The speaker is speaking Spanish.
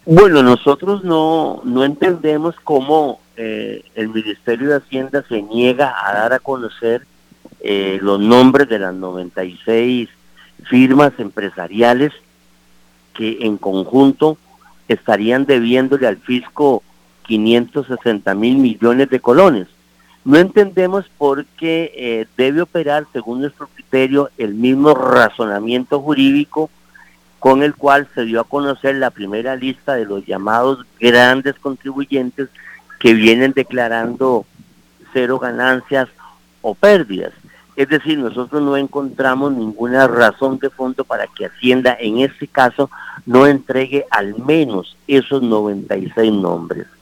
Bueno, nosotros no entendemos cómo el Ministerio de Hacienda se niega a dar a conocer los nombres de las 96 firmas empresariales que en conjunto estarían debiéndole al fisco 560 mil millones de colones. No entendemos por qué debe operar, según nuestro criterio, el mismo razonamiento jurídico con el cual se dio a conocer la primera lista de los llamados grandes contribuyentes que vienen declarando cero ganancias o pérdidas. Es decir, nosotros no encontramos ninguna razón de fondo para que Hacienda en este caso no entregue al menos esos 96 nombres.